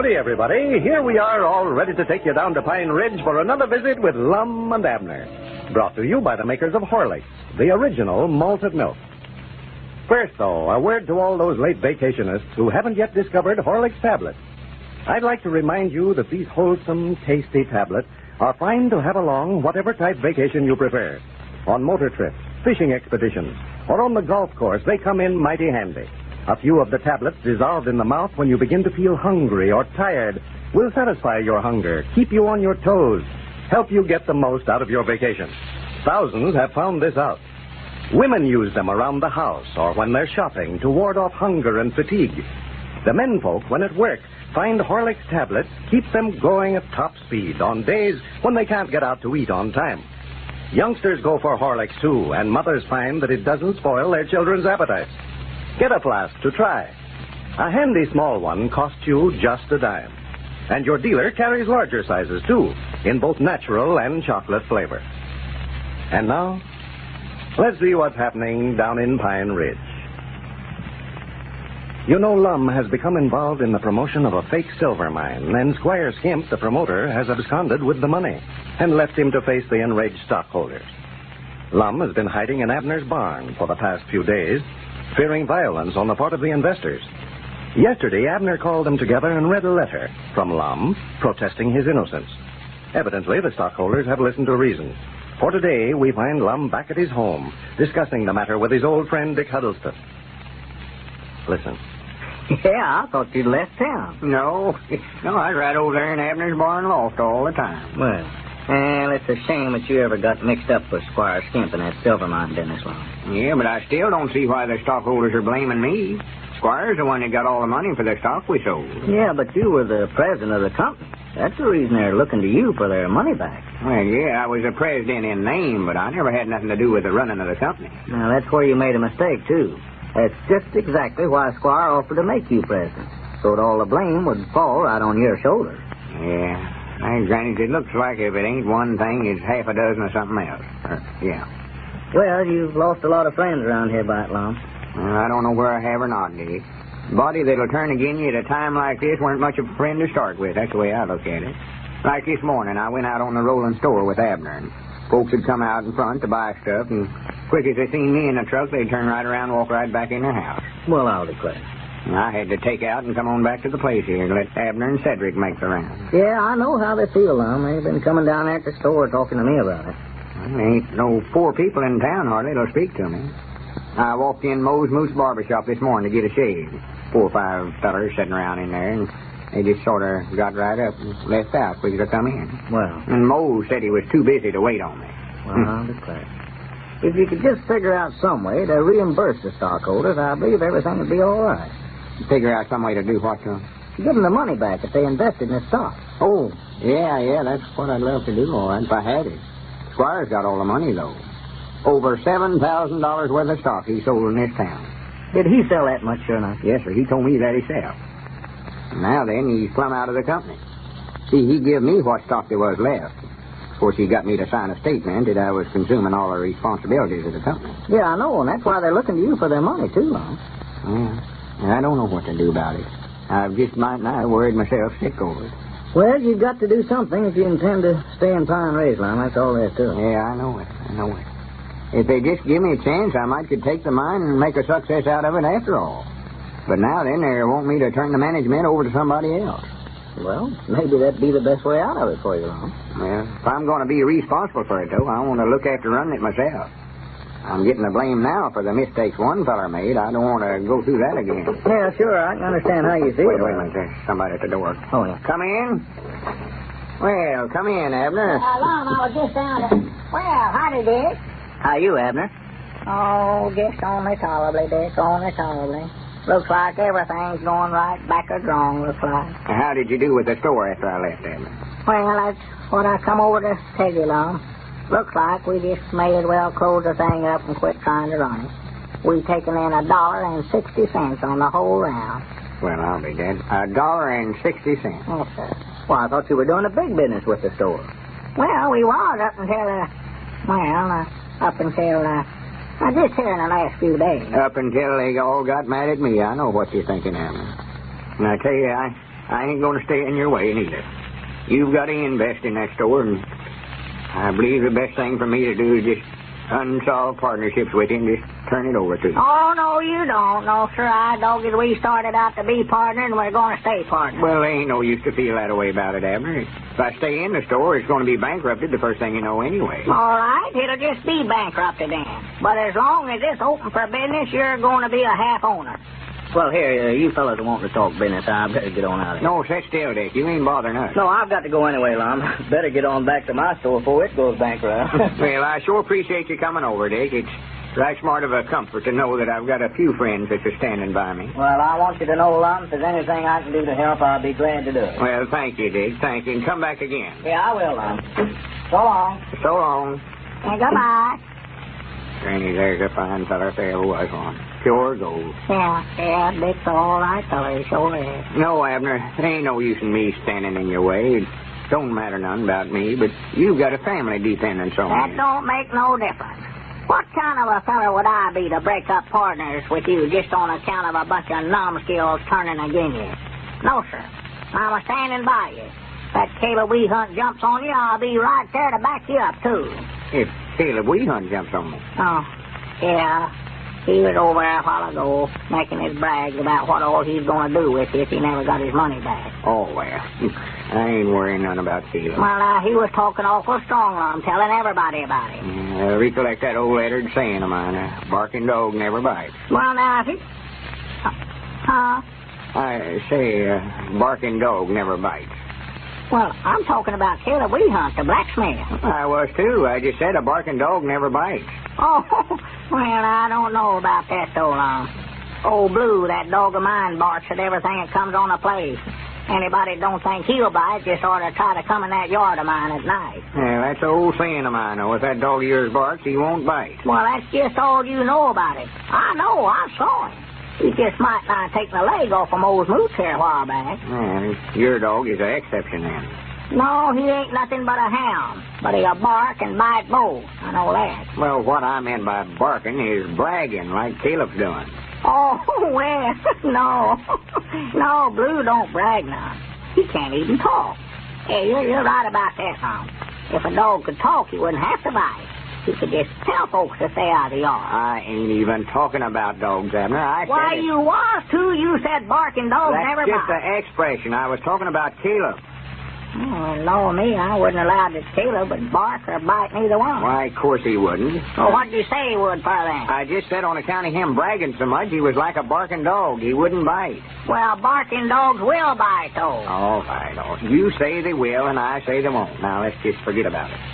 Howdy, everybody. Here we are, all ready to take you down to Pine Ridge for another visit with Lum and Abner. Brought to you by the makers of Horlicks, the original malted milk. First, though, a word to all those late vacationists who haven't yet discovered Horlicks tablets. I'd like to remind you that these wholesome, tasty tablets are fine to have along whatever type vacation you prefer. On motor trips, fishing expeditions, or on the golf course, they come in mighty handy. A few of the tablets dissolved in the mouth when you begin to feel hungry or tired will satisfy your hunger, keep you on your toes, help you get the most out of your vacation. Thousands have found this out. Women use them around the house or when they're shopping to ward off hunger and fatigue. The menfolk, when at work, find Horlicks tablets keep them going at top speed on days when they can't get out to eat on time. Youngsters go for Horlicks, too, and mothers find that it doesn't spoil their children's appetites. Get a flask to try. A handy small one costs you just a dime. And your dealer carries larger sizes, too, in both natural and chocolate flavor. And now, let's see what's happening down in Pine Ridge. You know, Lum has become involved in the promotion of a fake silver mine, and Squire Skimp, the promoter, has absconded with the money and left him to face the enraged stockholders. Lum has been hiding in Abner's barn for the past few days, fearing violence on the part of the investors. Yesterday, Abner called them together and read a letter from Lum protesting his innocence. Evidently, the stockholders have listened to reason. For today, we find Lum back at his home, discussing the matter with his old friend Dick Huddleston. Listen. Yeah, I thought you'd left town. No, I was right over there in Abner's barn loft all the time. Well, it's a shame that you ever got mixed up with Squire Skimp in that silver mine business, Lum. Yeah, but I still don't see why the stockholders are blaming me. Squire's the one that got all the money for the stock we sold. Yeah, but you were the president of the company. That's the reason they're looking to you for their money back. Well, yeah, I was the president in name, but I never had nothing to do with the running of the company. Now, that's where you made a mistake, too. That's just exactly why Squire offered to make you president, so that all the blame would fall right on your shoulders. Yeah. Hey, Granny, it looks like if it ain't one thing, it's half a dozen of something else. Yeah. Well, you've lost a lot of friends around here by it, Lum. I don't know where I have or not, Dick. Body that'll turn again you at a time like this weren't much of a friend to start with. That's the way I look at it. Like this morning, I went out on the rolling store with Abner, and folks would come out in front to buy stuff, and quick as they seen me in the truck, they'd turn right around and walk right back in their house. Well, I'll declare. I had to take out and come on back to the place here to let Abner and Cedric make the round. Yeah, I know how they feel, Lum. They've been coming down there at the store talking to me about it. Well, there ain't no poor people in town hardly that'll speak to me. I walked in Moe's Moose Barber Shop this morning to get a shave. 4 or 5 fellers sitting around in there, and they just sort of got right up and left out quick to come in. Well. And Moe said he was too busy to wait on me. Well, I'll declare. If you could just figure out some way to reimburse the stockholders, I believe everything would be all right. Figure out some way to do what to them? Give them the money back if they invested in the stock. Oh, yeah, that's what I'd love to do, all right, if I had it. Squire's got all the money, though. Over $7,000 worth of stock he sold in this town. Did he sell that much, sure enough? Yes, sir, he told me that himself. Now then, he's plumb out of the company. See, he give me what stock there was left. Of course, he got me to sign a statement that I was consuming all the responsibilities of the company. Yeah, I know, and that's why they're looking to you for their money, too, Lum. Yeah. I don't know what to do about it. I've just might not worried myself sick over it. Well, you've got to do something if you intend to stay in Pine Ridge, Lum. That's all there is to it. Yeah, I know it. If they just give me a chance, I might could take the mine and make a success out of it after all. But now then, they want me to turn the management over to somebody else. Well, maybe that'd be the best way out of it for you, Lum. Well, if I'm going to be responsible for it, though, I want to look after running it myself. I'm getting the blame now for the mistakes one feller made. I don't want to go through that again. Yeah, sure. I can understand how you feel. Wait a minute. There's somebody at the door. Oh, yeah. Come in. Well, come in, Abner. Lum, I was just down to... Well, howdy, Dick. How you, Abner? Oh, just only tolerably, Dick, only tolerably. Looks like everything's going right back or wrong, looks like. How did you do with the store after I left, Abner? Well, that's what I come over to tell you, Lum. Looks like we just may as well close the thing up and quit trying to run it. We've taken in $1.60 on the whole round. Well, I'll be dead. $1.60. Yes, sir. Well, I thought you were doing a big business with the store. Well, we was up until, just here in the last few days. Up until they all got mad at me. I know what you're thinking, Abner. And I tell you, I ain't going to stay in your way neither. You've got to invest in that store, and I believe the best thing for me to do is just unsolved partnerships with you and just turn it over to you. Oh, no, you don't. No, sir, I dog it. We started out to be partners, and we're going to stay partners. Well, there ain't no use to feel that way about it, Abner. If I stay in the store, it's going to be bankrupted the first thing you know anyway. All right, it'll just be bankrupted then. But as long as it's open for business, you're going to be a half owner. Well, here, you fellas want to talk business. I better get on out of here. No, sit still, Dick. You ain't bothering us. No, I've got to go anyway, Lum. Better get on back to my store before it goes bankrupt. Well, I sure appreciate you coming over, Dick. It's right smart of a comfort to know that I've got a few friends that are standing by me. Well, I want you to know, Lum, if there's anything I can do to help, I'll be glad to do it. Well, thank you, Dick. Thank you. And come back again. Yeah, I will, Lum. So long. So long. And goodbye. Granny, there's a fine feller if there ever was one. Pure gold. Yeah, Dick's all right, fella. He sure is. No, Abner, there ain't no use in me standing in your way. It don't matter none about me, but you've got a family dependence on That you. don't make no difference. What kind of a fella would I be to break up partners with you just on account of a bunch of numbskulls turning against you? No, sir. I'm standing by you. If that Caleb Weehunt jumps on you, I'll be right there to back you up, too. If Caleb Weehunt jumps on me. Oh, yeah. He was over there a while ago making his brags about what all he's going to do with you if he never got his money back. Oh, well. I ain't worrying none about Caleb. Well, he was talking awful strong on him, telling everybody about it. Recollect that old lettered saying of mine, a barking dog never bites. Well, now, if he... I say, barking dog never bites. Well, I'm talking about Caleb Weehunt, the blacksmith. I was, too. I just said a barking dog never bites. Oh, well, I don't know about that, though, Old Blue, that dog of mine, barks at everything that comes on the place. Anybody that don't think he'll bite just ought to try to come in that yard of mine at night. Yeah, that's an old saying of mine, though. If that dog of yours barks, he won't bite. Well, that's just all you know about it. I know, I saw him. He just might not have taken a leg off from old Moots here a while back. Yeah, your dog is an exception, then. No, he ain't nothing but a hound. But he'll bark and bite both. I know that. Well, what I meant by barking is bragging, like Caleb's doing. Oh, well, no. No, Blue don't brag none. He can't even talk. Hey, you're right about that, now. If a dog could talk, he wouldn't have to bite. He could just tell folks to stay out of the yard. I ain't even talking about dogs, Abner. Why, you was, too. You said barking dogs never That's just bite. an expression. I was talking about Caleb. Oh, no, me, I wouldn't allow this Caleb would bark or bite neither one. Why, of course he wouldn't. Well, what'd you say he would, for then? I just said on account of him bragging so much, he was like a barking dog. He wouldn't bite. Well, barking dogs will bite, though. All right, you say they will, and I say they won't. Now, let's just forget about it.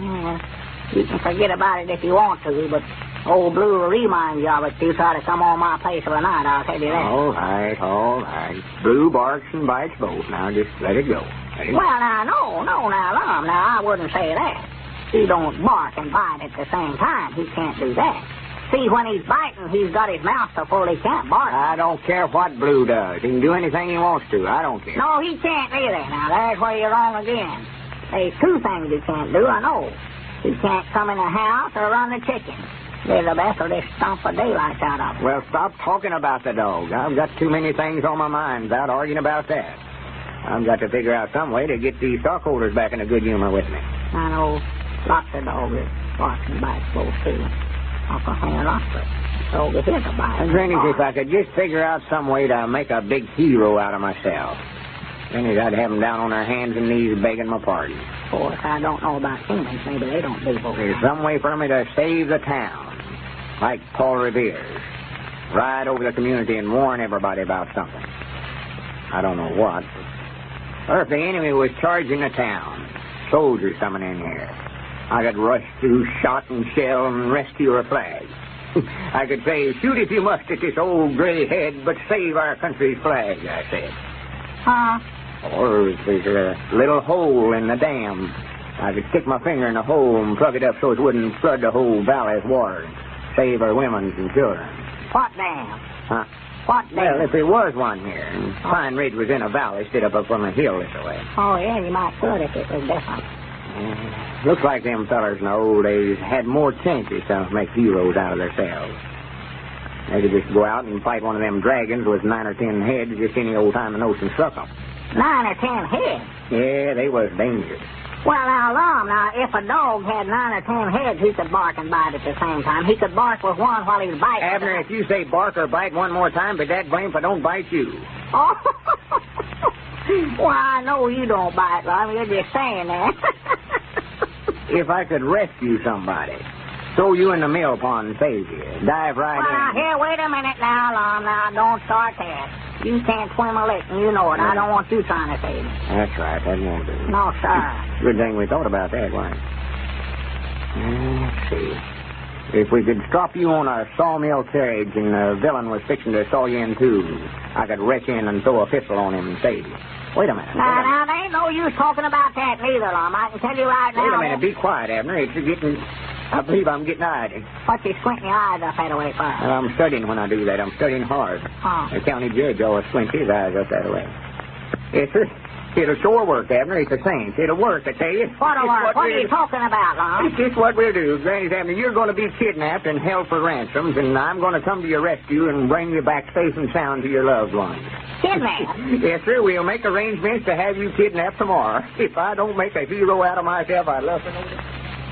You can forget about it if you want to, but old Blue will remind you of it if you try to come on my place of a night, I'll tell you that. All right. Blue barks and bites both. Now, just let it go. Well, now, no, now, Lum, now, I wouldn't say that. He don't bark and bite at the same time. He can't do that. See, when he's biting, he's got his mouth so full he can't bark. I don't care what Blue does. He can do anything he wants to. I don't care. No, he can't either. Now, there's where you're wrong again. There's two things he can't do, I know. He can't come in the house or run the chickens. They're the best, or they stomp the daylights out of him. Well, stop talking about the dog. I've got too many things on my mind without arguing about that. I've got to figure out some way to get these stockholders back in a good humor with me. I know lots of dogs that bark and bite both, too. Uncle Henry Lockwood. Dog is a bite. Granny, if I could just figure out some way to make a big hero out of myself. Then I'd have them down on their hands and knees begging my pardon. Of course, I don't know about humans. Maybe they don't do both. There's some way for me to save the town, like Paul Revere's. Ride over the community and warn everybody about something. I don't know what. Or if the enemy was charging the town, soldiers coming in here, I could rush through shot and shell and rescue her flag. I could say, shoot if you must at this old gray head, but save our country's flag, I said. Or if there's a little hole in the dam, I could stick my finger in the hole and plug it up so it wouldn't flood the whole valley with water and save our women and children. What dam? Huh? What dam? Well, if there was one here, and Pine Ridge was in a valley, stood up on a hill this way. Oh, yeah, you might could if it was different. Looks like them fellers in the old days had more chances to make heroes out of themselves. They could just go out and fight one of them dragons with 9 or 10 heads just any old time the notion struck them. 9 or 10 heads. Yeah, they was dangerous. Well, now, Lum, if a dog had 9 or 10 heads, he could bark and bite at the same time. He could bark with one while he was biting. Abner, if you say bark or bite one more time, but that blame if I don't bite you. Oh, well, I know you don't bite, Lum. You're just saying that. If I could rescue somebody, throw you in the mill pond and save you, dive right in. Here, wait a minute now, Lum. Now, don't start that. You can't swim a lick, and you know it. I don't want you trying to save me. That's right, that won't do. No, sir. Good thing we thought about that, wasn't it? Let's see. If we could strap you on a sawmill carriage and the villain was fixing to saw you in two, I could reach in and throw a pistol on him and save you. Wait a minute. Now, there ain't no use talking about that neither, Lum. I can tell you right now. Wait a minute, be quiet, Abner. It's getting... I believe I'm getting idle. What you squinting your eyes up that way for? I'm studying when I do that. I'm studying hard. Oh. The county judge always squints his eyes up that way. Yes, sir. It'll sure work, Abner. It's a cinch. It'll work, I tell you. What'll work? What are you talking about, Lum? It's just what we'll do, Granny Abner. You're going to be kidnapped and held for ransoms, and I'm going to come to your rescue and bring you back safe and sound to your loved ones. Kidnapped? Yes, sir. We'll make arrangements to have you kidnapped tomorrow. If I don't make a hero out of myself, I'd love to know that.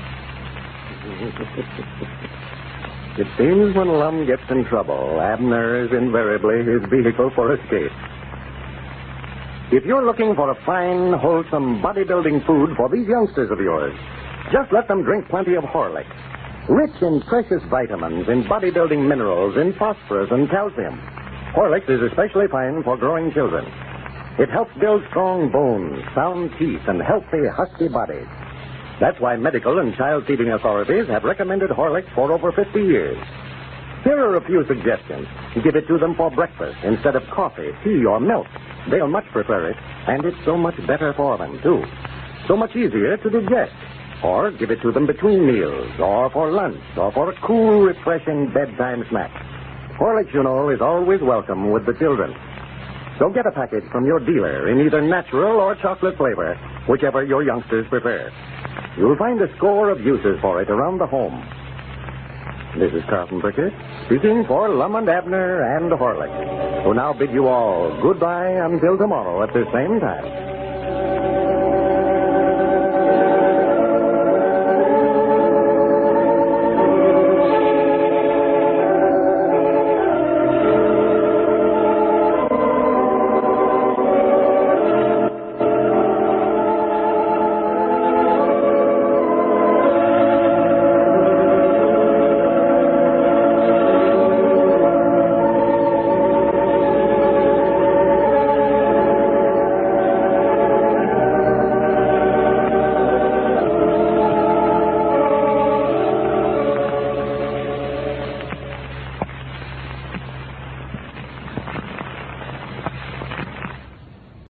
It seems when Lum gets in trouble, Abner is invariably his vehicle for escape. If you're looking for a fine, wholesome, bodybuilding food for these youngsters of yours, just let them drink plenty of Horlicks. Rich in precious vitamins, in bodybuilding minerals, in phosphorus and calcium. Horlicks is especially fine for growing children. It helps build strong bones, sound teeth, and healthy, husky bodies. That's why medical and child feeding authorities have recommended Horlicks for over 50 years. Here are a few suggestions. Give it to them for breakfast instead of coffee, tea, or milk. They'll much prefer it, and it's so much better for them, too. So much easier to digest. Or give it to them between meals, or for lunch, or for a cool, refreshing bedtime snack. Horlicks, you know, is always welcome with the children. So get a package from your dealer in either natural or chocolate flavor, whichever your youngsters prefer. You'll find a score of uses for it around the home. This is Carlton Bricker, speaking for Lum and Abner and Horlicks, who now bid you all goodbye until tomorrow at the same time.